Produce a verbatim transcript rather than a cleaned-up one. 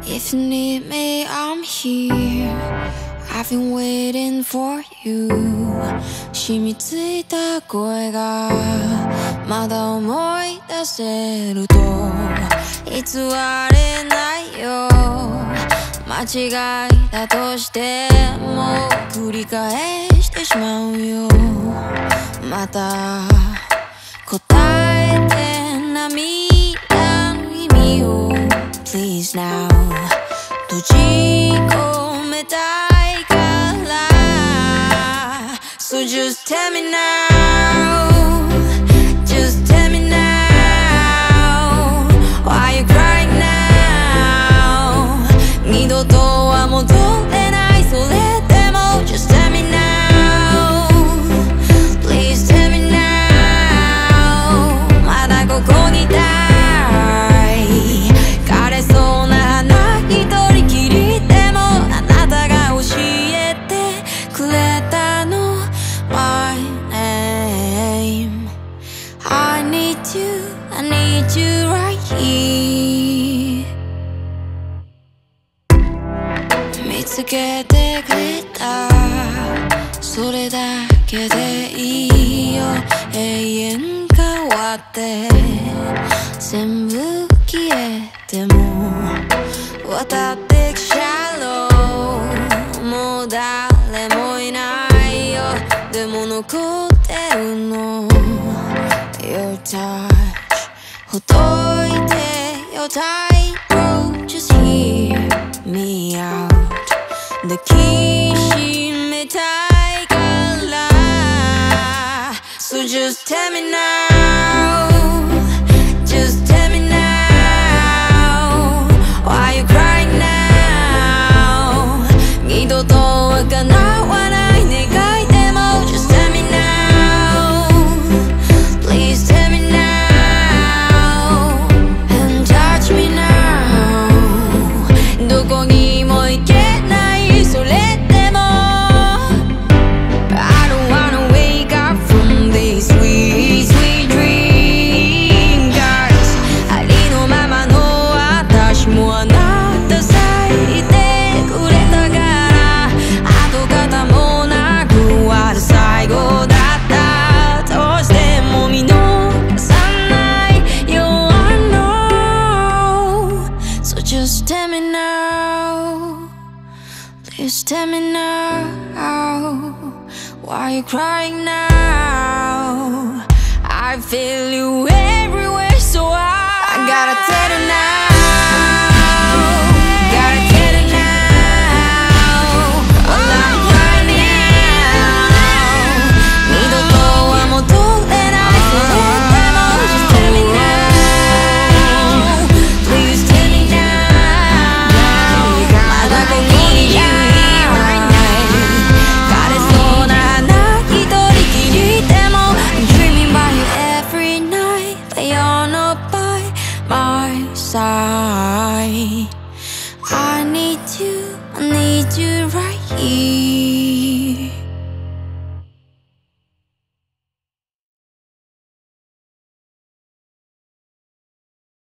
If you need me, I'm here. I've been waiting for you. 染みついた声がまだ思い出せると偽れないよ。間違いだとしても繰り返してしまうよ。また答えて涙の意味を Please now 閉じ込めたいから So just tell me now Just tell me now Why you crying now 二度とは戻れないそれでも Just tell me now Please tell me now まだここにいたい枯れそうな花一人きりでもあなたが教えてくれたの My name I need you I need you right here 見つけてくれたそれだけでいいよ永遠変わって全部消えても渡ってくシャローもう誰もいないよでも残ってるの Your touch ほどいて Your tightrope Just hear me out 抱きしめたいから So just tell me now Just tell me now Why you crying now 二度とは叶わない願いでも Just tell me now Please tell me now And touch me now どこにも行けないそれでも I don't wanna wake up from this sweet sweet dream Cause ありのままの私もあなたさえいてくれたから跡形もなくは最後だったどうしても見逃さないよ I know So just tell me now Please tell me now Why you crying now I feel you everywhere so I, I gotta tell you now Gotta tell you now While I'm crying now 二度とは戻れないそれでも Just tell me now Please tell me now まだここにいる枯れそうな花一人きりでも I'm dreaming about you every night But you're not by my side I need you, I need you right here